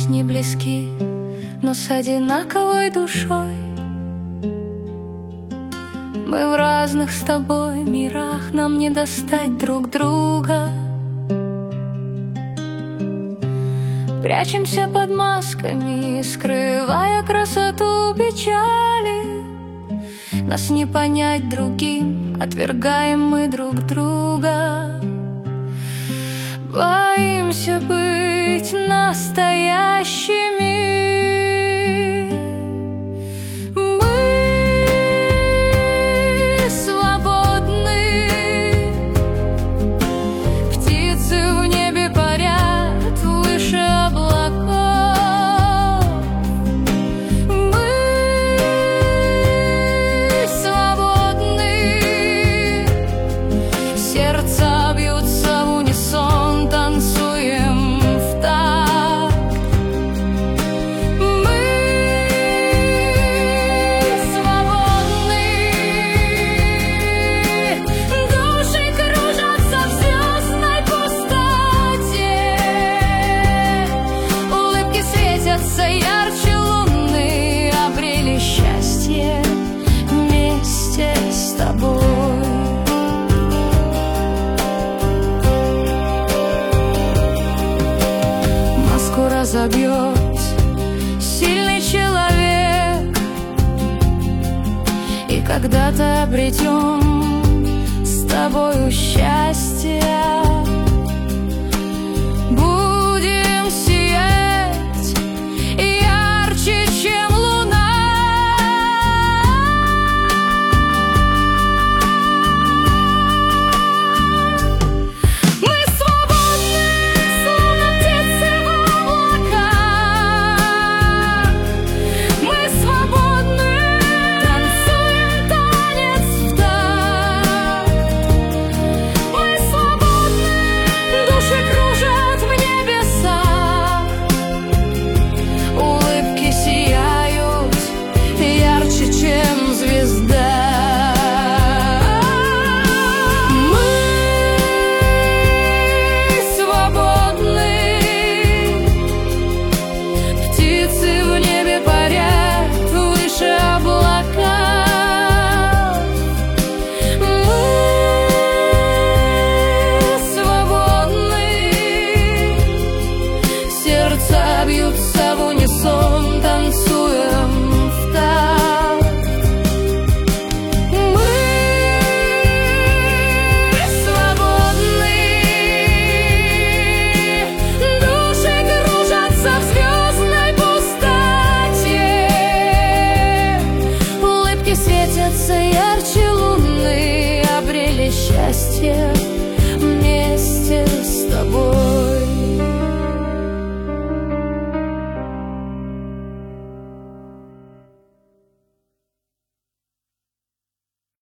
быть не близки, но с одинаковой душой. Мы в разных с тобой мирах, нам не достать друг друга. Прячемся под масками, скрывая красоту печали. Нас не понять другим, отвергаем мы друг друга. Боимся быть настоящими. Мы свободны, птицы в небе парят выше облаков. Мы свободны, сердца бьются в унисон, танцуем в такт. Мы свободны, души кружатся в звездной пустоте. Улыбки светятся ярче луны, обрели счастье вместе с тобой. Маску разобьет сильный человек, и когда-то обретем с тобою счастье. Будем сиять ярче, чем луна. Мы свободны, словно птицы в облаках. Мы свободны, танцуем танец в такт. Мы свободны, души кружат в небесах. Улыбки сияют ярче, чем звезда. Мы свободны, птицы в небе парят выше облаков. Мы свободны, сердца бьются в унисон, танцуем в такт. Мы свободны, души кружатся в звездной пустоте. Улыбки светятся ярче луны, обрели счастье вместе с